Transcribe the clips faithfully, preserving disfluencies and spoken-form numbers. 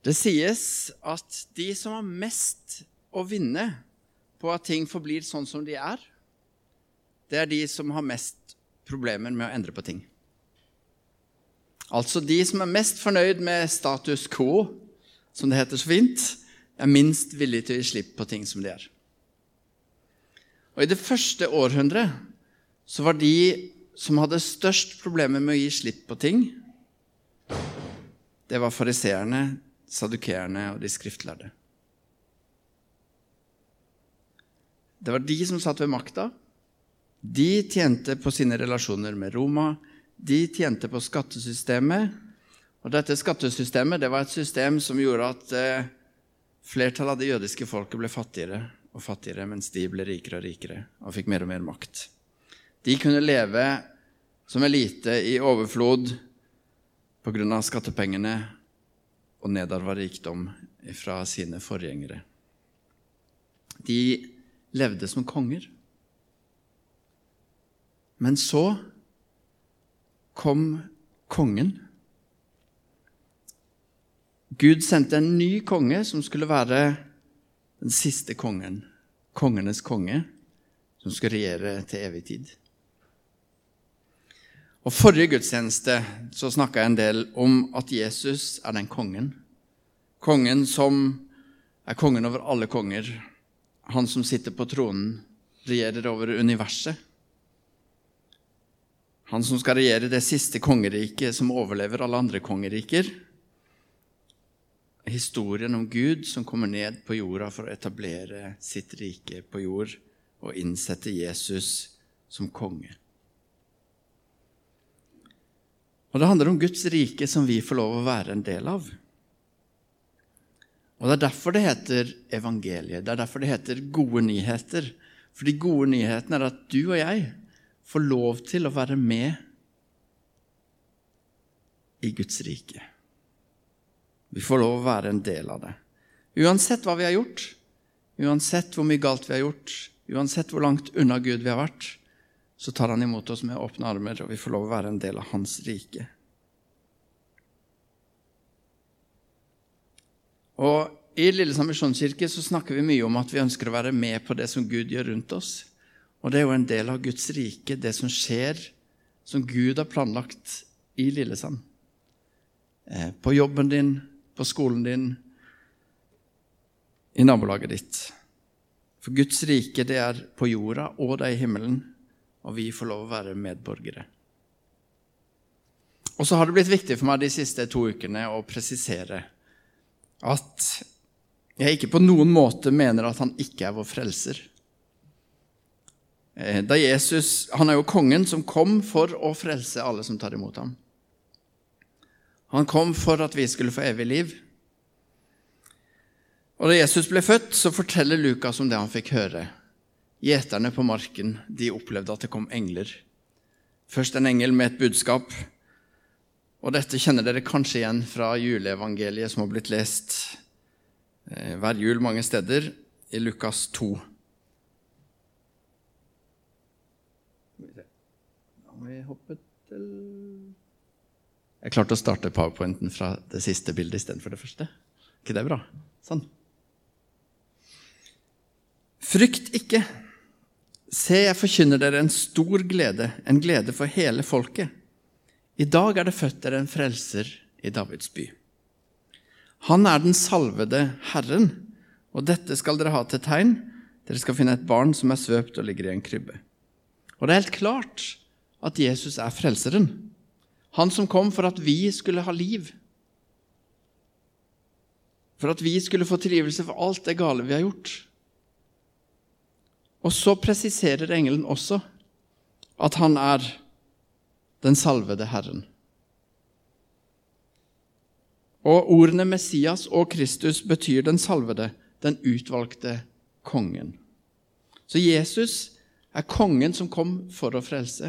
Det sies at de som har mest å vinne på at ting forblir sånn som de er, det er de som har mest problemer med å endre på ting. Altså de som er mest fornøyd med status quo, som det heter så fint, er minst villige til å gi slipp på ting som de er. Og i det første århundret så var de som hadde størst problemer med å gi slipp på ting, det var fariseerne, sadukerene og de skriftlærde. Det var de som satt ved makta. De tjente på sine relasjoner med Roma. De tjente på skattesystemet. Og dette skattesystemet, det var et system som gjorde at eh, flertallet av det jødiske folket ble fattigere og fattigere, mens de ble rikere og rikere og fikk mer og mer makt. De kunne leve som elite i overflod på grunn av skattepengene og nedarva rikdom fra sine forgjengere. De levde som konger. Men så kom kongen. Gud sendte en ny konge som skulle være den siste kongen, kongenes konge, som skulle regjere til evig tid. Og forrige gudstjeneste så snakket jeg en del om at Jesus er den kongen. Kongen som er kongen over alle konger. Han som sitter på tronen, regjerer over universet. Han som skal regjere det siste kongeriket som overlever alle andre kongeriker. Historien om Gud som kommer ned på jorda for å etablere sitt rike på jord og innsette Jesus som konge. Og det handler om Guds rike som vi får lov å være en del av. Og det er derfor det heter evangeliet. Det er derfor det heter gode nyheter. For de gode nyhetene er at du og jeg får lov til å være med i Guds rike. Vi får lov å være en del av det. Uansett hva vi har gjort, uansett hvor mye galt vi har gjort, uansett hvor langt unna Gud vi har vært, så tar han imot oss med åpne armer, og vi får lov å være en del av hans rike. Og i Lillesand Misjonskirke så snakker vi mye om at vi ønsker å være med på det som Gud gjør rundt oss. Og det er jo en del av Guds rike, det som skjer, som Gud har planlagt i Lillesand. På jobben din, på skolen din, i nabolaget ditt. For Guds rike, det er på jorda, og det er i himmelen, og vi får lov å være medborgere. Og så har det blitt viktig for meg de siste to ukene å presisere at jeg ikke på noen måte mener at han ikke er vår frelser. Da Jesus, han er jo kongen som kom for å frelse alle som tar imot ham. Han kom for at vi skulle få evig liv. Og da Jesus ble født, så forteller Lukas om det han fikk høre. Gjeterne på marken, de opplevde at det kom engler. Først en engel med et budskap, og dette kjenner dere kanskje igjen fra juleevangeliet som har blitt lest eh, hver jul mange steder, i Lukas to. Da må vi hoppe til... Jeg klarte å starte PowerPointen fra det siste bildet i stedet for det første. Ikke det bra? Sånn. Frykt ikke. Se, jeg forkynner dere en stor glede, en glede for hele folket. I dag er det født dere en frelser i Davids by. Han er den salvede Herren, og dette skal dere ha til tegn. Dere skal finne et barn som er svøpt og ligger i en krybbe. Og det er helt klart at Jesus er frelseren. Han som kom for at vi skulle ha liv. For at vi skulle få tilgivelse for alt det gale vi har gjort. Og så presiserer engelen også at han er den salvede Herren. Og ordene Messias og Kristus betyr den salvede, den utvalgte kongen. Så Jesus er kongen som kom for å frelse.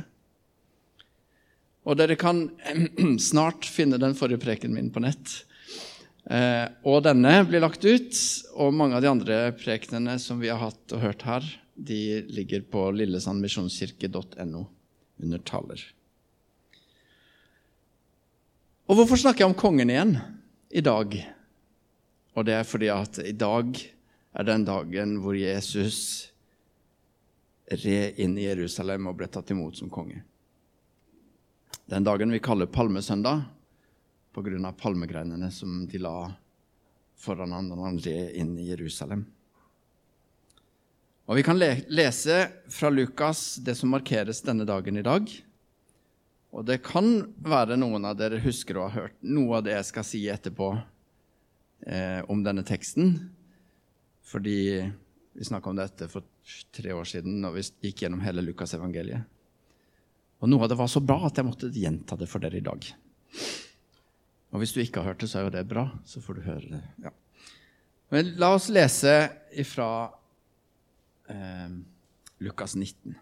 Og dere kan snart finne den forrige preken min på nett. Eh, og denne blir lagt ut, og mange av de andre prekenene som vi har hatt og hørt her, de ligger på lillesandmisjonskirke punktum no under taler. Og hvorfor snakker jeg om kongen igjen i dag? Og det er fordi at i dag er den dagen hvor Jesus red inn i Jerusalem og ble tatt imot som konge. Den dagen vi kaller Palmesøndag, på grunn av palmegreinene som de la foran han når han red inn i Jerusalem. Og vi kan le- lese fra Lukas det som markeres denne dagen i dag. Og det kan være noen av dere husker å ha hørt noe av det jeg skal si etterpå eh, om denne teksten. Fordi vi snakket om dette for tre år siden når vi gikk gjennom hele Lukas evangeliet. Og noe av det var så bra at jeg måtte gjenta det for dere i dag. Og hvis du ikke har hørt det, så er jo det bra, så får du høre det. Ja. Men la oss lese ifra eh, Lukas nitten.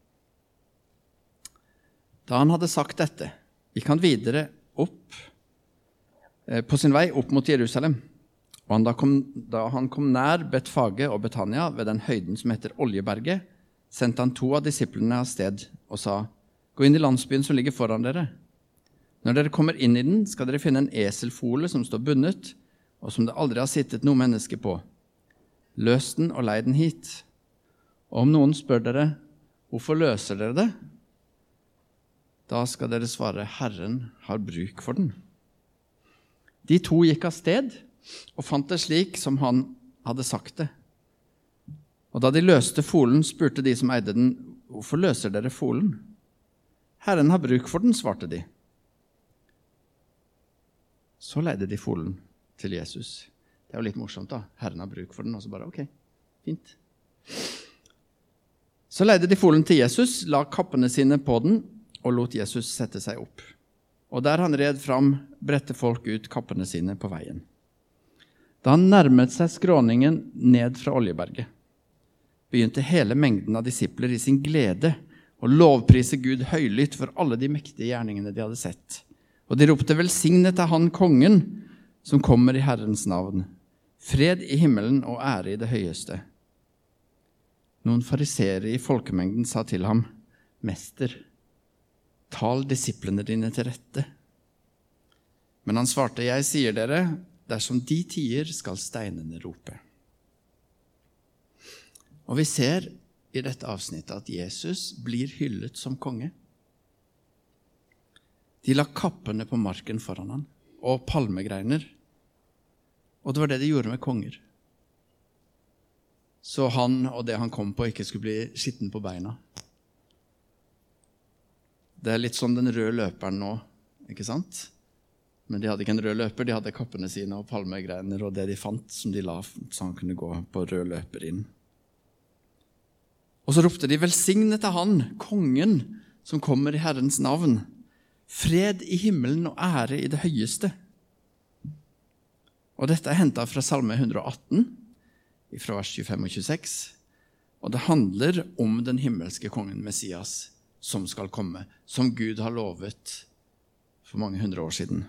Da han hadde sagt dette, gikk han videre opp, eh, på sin vei opp mot Jerusalem. Og han da, kom, da han kom nær Betfage og Betania ved den høyden som heter Oljeberget, sendte han to av disiplene av sted og sa, «Gå inn i landsbyen som ligger foran dere. Når dere kommer inn i den, skal dere finne en eselfole som står bundet, og som det aldri har sittet noe menneske på. Løs den og lei den hit. Og om noen spør dere, hvorfor løser dere det? Da skal dere svare, Herren har bruk for den. De to gikk av sted, og fant det slik som han hadde sagt det. Og da de løste folen, spurte de som eide den, hvorfor løser dere folen? Herren har bruk for den, svarte de. Så leide de folen til Jesus. Det er jo litt morsomt da. Herren har bruk for den, og så bare, ok, fint. Så leide de folen til Jesus, la kappene sine på den, og lot Jesus sette seg opp. Og der han red fram, bredte folk ut kappene sine på veien. Da han nærmet seg skråningen ned fra Oljeberget, begynte hele mengden av disipler i sin glede og lovprise Gud høylytt for alle de mektige gjerningene de hadde sett. Og de ropte velsignet er han kongen som kommer i Herrens navn. Fred i himmelen og ære i det høyeste. Noen fariseere i folkemengden sa til ham, Mester, tal disiplene dine til rette. Men han svarte, jeg sier dere, dersom de tier skal steinene rope. Og vi ser i dette avsnittet at Jesus blir hyllet som konge. De la kappene på marken foran han, og palmegreiner. Og det var det de gjorde med konger. Så han og det han kom på ikke skulle bli skitten på beina. Det er litt som den røde løperen nå, ikke sant? Men de hadde ikke en rød løper, de hadde kappene sine og palmegreiner og det de fant som de la, så han kunne gå på rød løper inn. Og så ropte de velsignet til han, kongen, som kommer i Herrens navn. Fred i himmelen og ære i det høyeste. Og dette er hentet fra Salme one eighteen, fra vers tjuefem og tjueseks. Og det handler om den himmelske kongen Messias, som skal komme, som Gud har lovet for mange hundre år siden.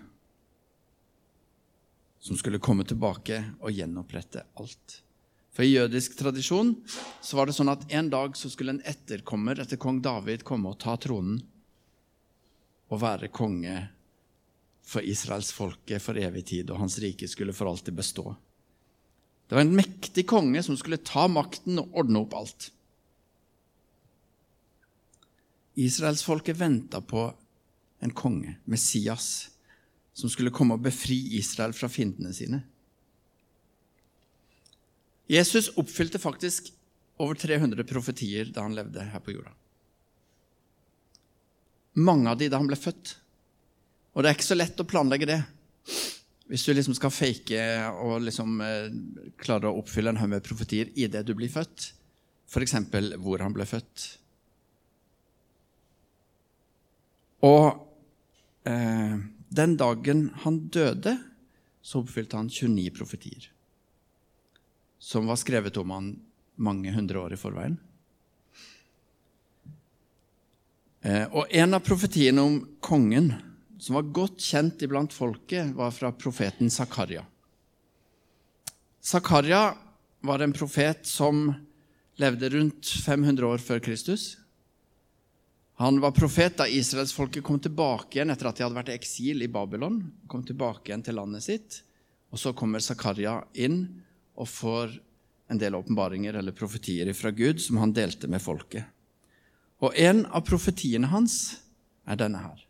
Som skulle komme tilbake og gjenopprette alt. For i jødisk tradisjon så var det sånn at en dag så skulle en etterkommer etter kong David komme og ta tronen og være konge for Israels folke for evig tid, og hans rike skulle for alltid bestå. Det var en mektig konge som skulle ta makten og ordne opp alt. Israels folke ventet på en konge, Messias, som skulle komme og befri Israel fra fiendene sine. Jesus oppfylte faktisk over tre hundre profetier da han levde her på jorda. Mange av de da han ble født. Og det er ikke så lett å planlegge det. Hvis du liksom skal fake og liksom eh, klare å oppfylle en haug med profetier i det du blir født. For eksempel hvor han ble født. Og eh, den dagen han døde, så oppfylte han tjueni profetier. Som var skrevet om han mange hundre år i forveien. Eh, og en av profetiene om kongen, som var godt kjent iblant folket, var fra profeten Zakaria. Zakaria var en profet som levde rundt fem hundre år før Kristus. Han var profet da Israels folket kom tilbake igjen etter at de hadde vært i eksil i Babylon, kom tilbake igjen til landet sitt, Og så kommer Zakaria inn og får en del åpenbaringer eller profetier fra Gud som han delte med folket. Og en av profetiene hans er denne her.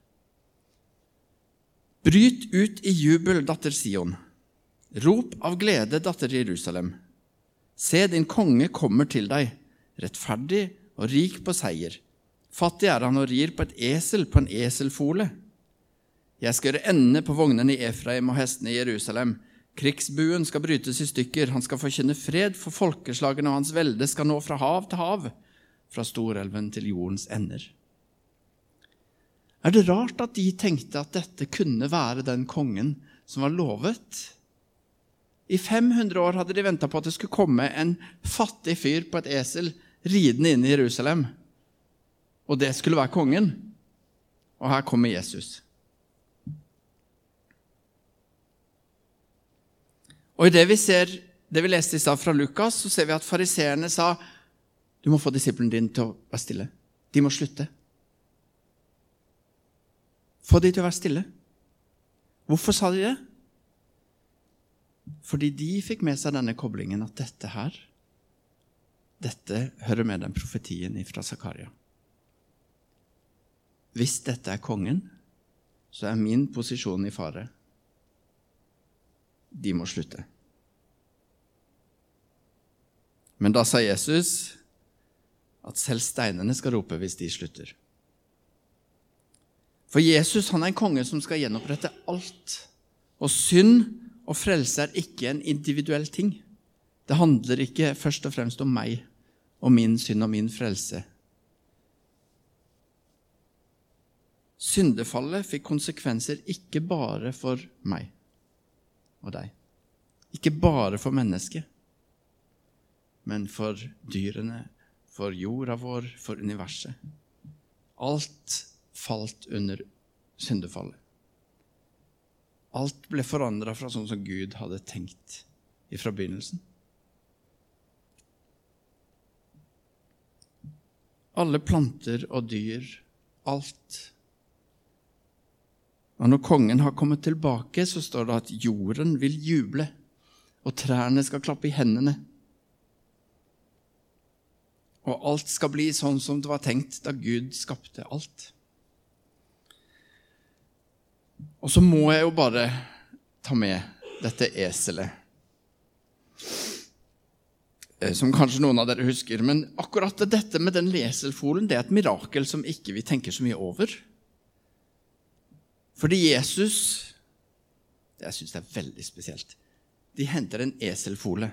Bryt ut i jubel, datter Sion. Rop av glede, datter Jerusalem. Se, din konge kommer til deg, rettferdig og rik på seier. Fattig er han og rir på et esel, på en eselfole. Jeg skal gjøre ende på vognene i Efraim og hestene i Jerusalem. Krigsbuen skal brytes i stykker. Han skal forkynne fred for folkeslagene, og hans velde skal nå fra hav til hav, fra storelven til jordens ender. Er det rart at de tenkte at dette kunne være den kongen som var lovet? I fem hundre år hadde de ventet på at det skulle komme en fattig fyr på et esel ridende inn i Jerusalem. Og det skulle være kongen. Og her kommer Jesus. Og i det vi ser, det vi leste i stad fra Lukas, så ser vi at fariseerne sa, du må få disiplene dine til å være stille. De må slutte. Få de til å være stille. Hvorfor sa de det? Fordi de fikk med seg denne koblingen at dette her, dette hører med den profetien fra Zakaria. Hvis dette er kongen, så er min posisjon i fare. De må slutte. Men da sa Jesus at selv steinene skal rope hvis de slutter. For Jesus, han er en konge som skal gjenopprette alt. Og synd og frelse er ikke en individuell ting. Det handler ikke først og fremst om meg og min synd og min frelse. Syndefallet fikk konsekvenser ikke bare for meg og deg. Ikke bare for mennesket, men for dyrene, for jorda vår, for universet. Alt falt under syndefallet. Alt ble forandret fra sånn som Gud hadde tenkt fra begynnelsen. Alle planter og dyr, alt. Og når kongen har kommet tilbake, så står det at jorden vil juble, og trærne skal klappe i hendene. Og alt skal bli sånn som det var tenkt da Gud skapte alt. Og så må jeg jo bare ta med dette eselet, som kanskje noen av dere husker, men akkurat dette med den eselfolen, det er et mirakel som ikke vi tenker så mye over. Fordi Jesus, jeg synes det er veldig spesielt, de henter en eselfole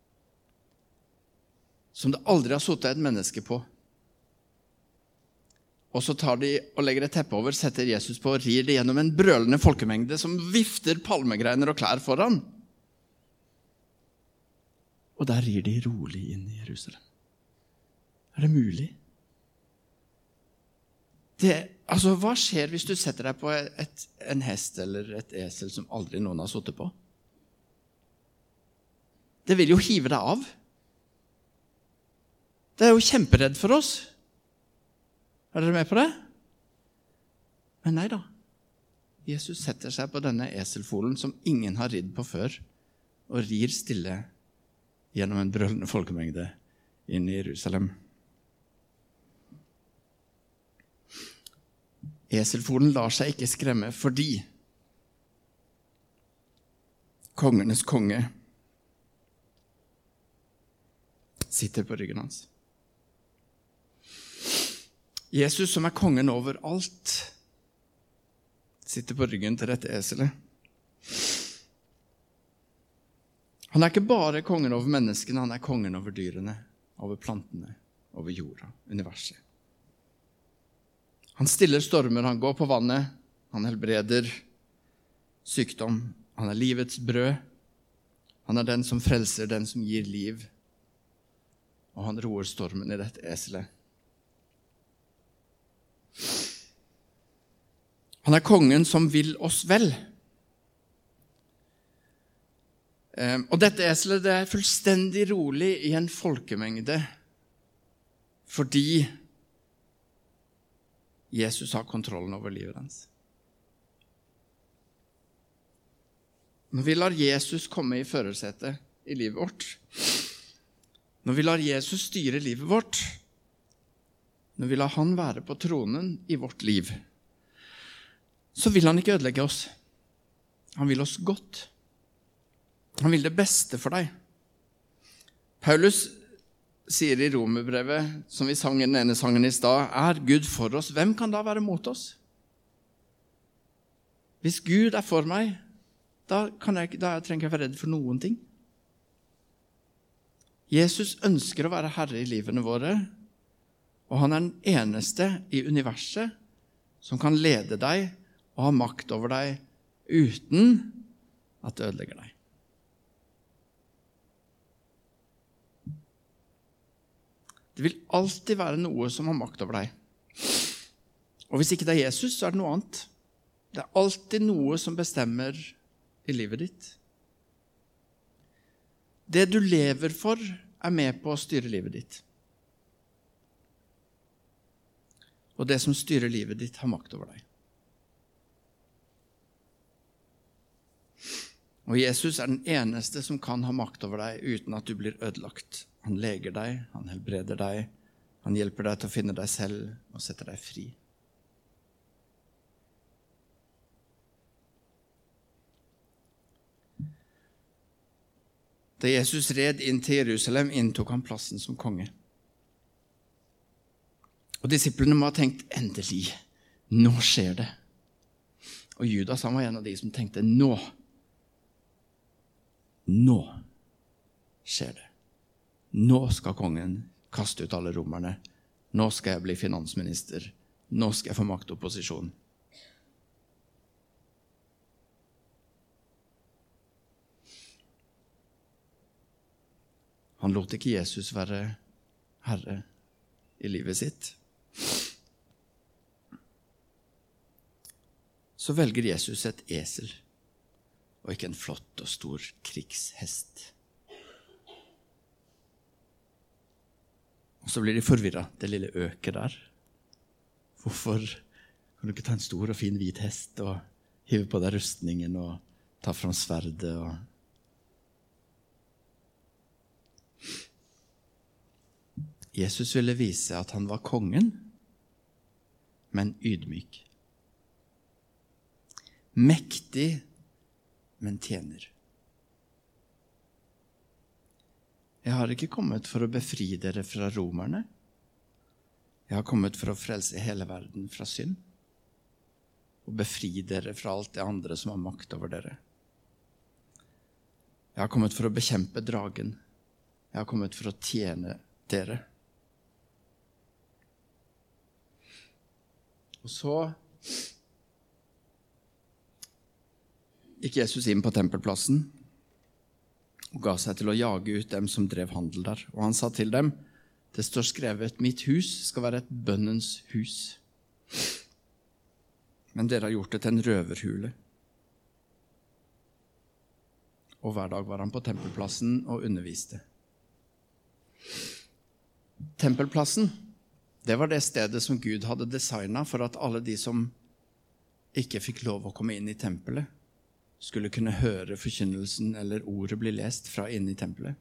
som det aldri har suttet et menneske på. Og så tar de og legger et teppe over, setter Jesus på og rir det gjennom en brølende folkemengde som vifter palmegreiner og klær foran. Og der rir de rolig inn i Jerusalem. Er det mulig? Det, altså, hva skjer hvis du setter deg på et, en hest eller et esel som aldri noen har suttet på? Det vil jo hive deg av. Det er jo kjemperedd for oss. Er dere med på det? Men nei da. Jesus setter seg på denne eselfolen som ingen har ridd på før, og rir stille gjennom en brølende folkemengde inn i Jerusalem. Eselfolen lar seg ikke skremme fordi kongenes konge sitter på ryggen hans. Jesus, som er kongen over alt, sitter på ryggen til dette eselet. Han er ikke bare kongen over menneskene, han er kongen over dyrene, over plantene, over jorda, universet. Han stiller stormer, han går på vannet, han helbreder sykdom, han er livets brød, han er den som frelser, den som gir liv, og han roer stormen i dette eselet. Han er kongen som vil oss vel. Og dette eselet det er fullstendig rolig i en folkemengde fordi Jesus har kontrollen over livet hans. Når vi lar Jesus komme i førersetet i livet vårt, når vi lar Jesus styre livet vårt, når vi lar han være på tronen i vårt liv, så vil han ikke ødelegge oss. Han vil oss godt. Han vil det beste for deg. Paulus sier i Romerbrevet, som vi sang i den ene sangen i stad, er Gud for oss, hvem kan da være mot oss? Hvis Gud er for meg, da, kan jeg, da trenger jeg ikke være redd for noen ting. Jesus ønsker å være herre i livene våre, og han er den eneste i universet som kan lede deg og ha makt over deg uten at det ødelegger deg. Det vil alltid være noe som har makt over deg. Og hvis ikke det er Jesus, så er det noe annet. Det er alltid noe som bestemmer i livet ditt. Det du lever for er med på å styre livet ditt. Og det som styrer livet ditt har makt over deg. Og Jesus er den eneste som kan ha makt over deg uten at du blir ødelagt. Han leger deg, han helbreder deg, han hjelper deg til å finne deg selv og setter deg fri. Da Jesus red inn til Jerusalem, inntok han plassen som konge. Og disiplene må ha tenkt, endelig, nå skjer det. Og Judas, han var en av de som tenkte, nå, nå skjer det. Nå skal kongen kaste ut alle romerne. Nå skal jeg bli finansminister. Nå skal jeg få makt og posisjon. Han lot ikke Jesus være herre i livet sitt. Så velger Jesus et esel, og ikke en flott og stor krigshest. Og så blir de forvirret, det lille øket der. Hvorfor kan du ikke ta en stor og fin hvit hest og hive på deg rustningen og ta fram sverdet og... Jesus ville vise at han var kongen, men ydmyk. Mektig, men tjener. Jeg har ikke kommet for å befri dere fra romerne. Jeg har kommet for å frelse hele verden fra synd, og befri dere fra alt det andre som har makt over dere. Jeg har kommet for å bekjempe dragen. Jeg har kommet for å tjene dere. Og så gikk Jesus inn på tempelplassen og ga seg til å jage ut dem som drev handel der. Og han sa til dem, det står skrevet, mitt hus skal være et bønnens hus. Men dere har gjort det til en røverhule. Og hver dag var han på tempelplassen og underviste. Tempelplassen, det var det stedet som Gud hadde designet for at alle de som ikke fikk lov å komme inn i tempelet, skulle kunne høre forkynnelsen eller ordet bli lest fra inn i tempelet.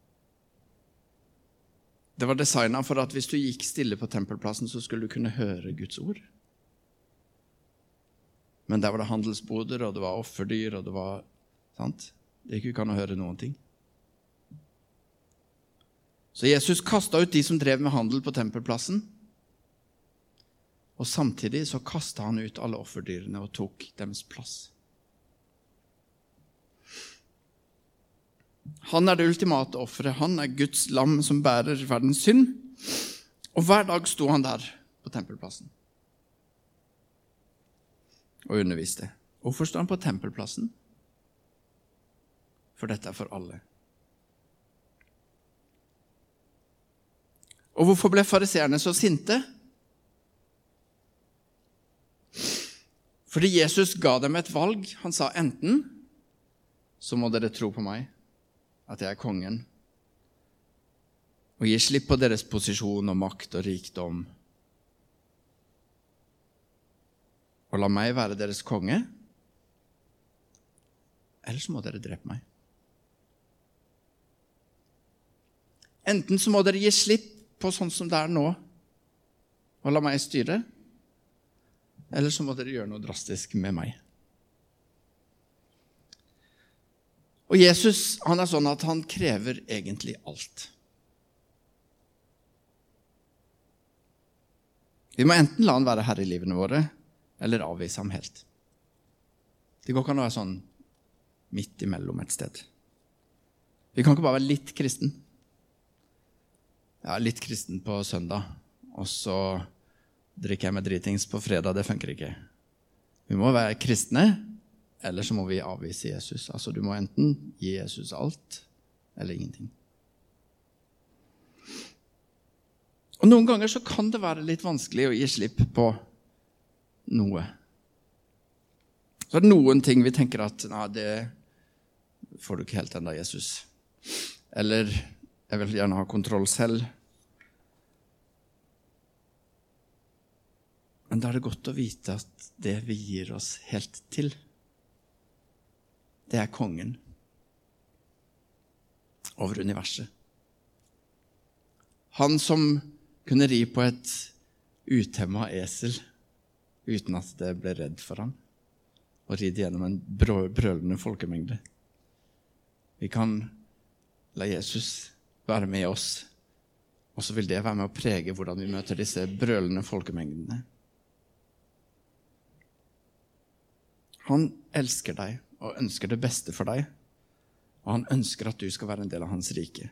Det var designet for at hvis du gikk stille på tempelplassen, så skulle du kunne høre Guds ord. Men der var det handelsboder, og det var offerdyr, og det var, sant? Det gikk ikke an å høre noen ting. Så Jesus kastet ut de som drev med handel på tempelplassen, og samtidig så kastet han ut alle offerdyrene og tok deres plass. Han er det ultimate offeret. Han er Guds lam som bærer verdens synd. Og hver dag sto han der på tempelplassen og underviste. Hvorfor står han på tempelplassen? For dette er for alle. Og hvorfor ble fariseerne så sinte? Fordi Jesus ga dem et valg. Han sa enten så må dere tro på meg, at jeg er kongen, og gi slipp på deres posisjon og makt og rikdom, og la meg være deres konge, eller så må dere drepe meg. Enten så må dere gi slipp på sånn som det er nå, og la meg styre, eller så må dere gjøre noe drastisk med meg. Og Jesus, han er sånn at han krever egentlig alt. Vi må enten la han være herre i livene våre, eller avvise ham helt. Det går ikke an å være sånn midt imellom et sted. Vi kan ikke bare være litt kristen. Ja, litt kristen på søndag, og så drikker jeg med dritings på fredag, det funker ikke. Vi må være kristne, eller så må vi avvise Jesus. Altså, du må enten gi Jesus alt, eller ingenting. Og noen ganger så kan det være litt vanskelig å gi slipp på noe. Så er det noen ting vi tenker at, nei, det får du ikke helt enda, Jesus. Eller, jeg vil gjerne ha kontroll selv. Men da er det godt å vite at det vi gir oss helt til, det er kongen over universet. Han som kunne ri på et utemmet esel uten at det ble redd for ham, og ride gjennom en brølende folkemengde. Vi kan la Jesus være med oss, og så vil det være med å prege hvordan vi møter disse brølende folkemengdene. Han elsker deg og ønsker det beste for deg, og han ønsker at du skal være en del av hans rike.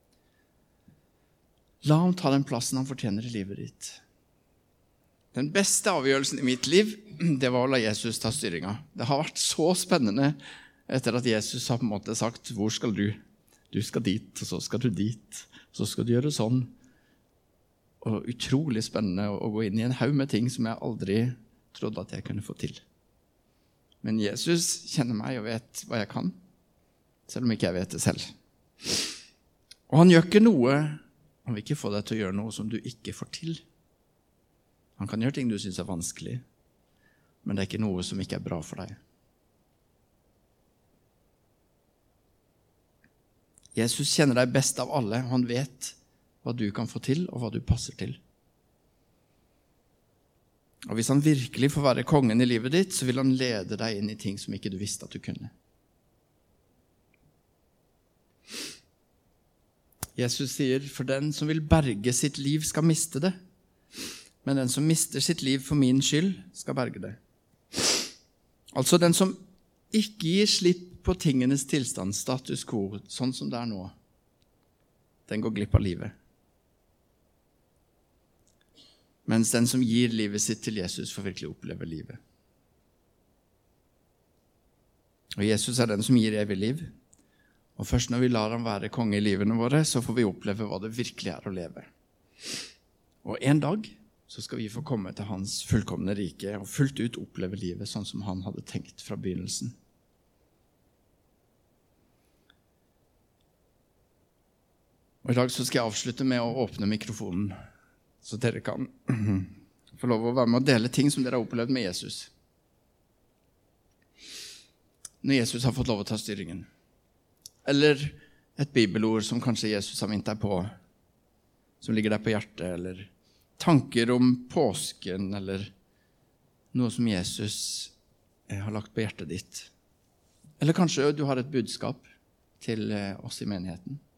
La ham ta den plassen han fortjener i livet ditt. Den beste avgjørelsen i mitt liv, det var å la Jesus ta styringa. Det har vært så spennende etter at Jesus har på en måte sagt, hvor skal du? Du skal dit, og så skal du dit, så skal du gjøre sånn. Og utrolig spennende å gå inn i en haug med ting som jeg aldri trodde at jeg kunne få til. Men Jesus kjenner meg og vet hva jeg kan, selv om ikke jeg vet det selv. Og han gjør ikke noe, han vil ikke få deg til å gjøre noe som du ikke får til. Han kan gjøre ting du synes er vanskelig, men det er ikke noe som ikke er bra for deg. Jesus kjenner deg best av alle, og han vet hva du kan få til og hva du passer til. Og hvis han virkelig får være kongen i livet ditt, så vil han lede deg inn i ting som ikke du visste at du kunne. Jesus sier, for den som vil berge sitt liv skal miste det, men den som mister sitt liv for min skyld skal berge det. Altså den som ikke gir slipp på tingenes tilstand, status quo, sånn som det er nå, den går glipp av livet. Mens den som gir livet sitt til Jesus får virkelig oppleve livet. Og Jesus er den som gir evig liv. Og først når vi lar ham være konge i livene våre, så får vi oppleve hva det virkelig er å leve. Og en dag så skal vi få komme til hans fullkomne rike og fullt ut oppleve livet sånn som han hadde tenkt fra begynnelsen. Og i dag så skal jeg avslutte med å åpne mikrofonen, så dere kan få lov å være med og dele ting som dere har opplevd med Jesus. Når Jesus har fått lov å ta styringen. Eller et bibelord som kanskje Jesus har minnet deg på, som ligger deg på hjertet, eller tanker om påsken, eller noe som Jesus har lagt på hjertet ditt. Eller kanskje du har et budskap til oss i menigheten.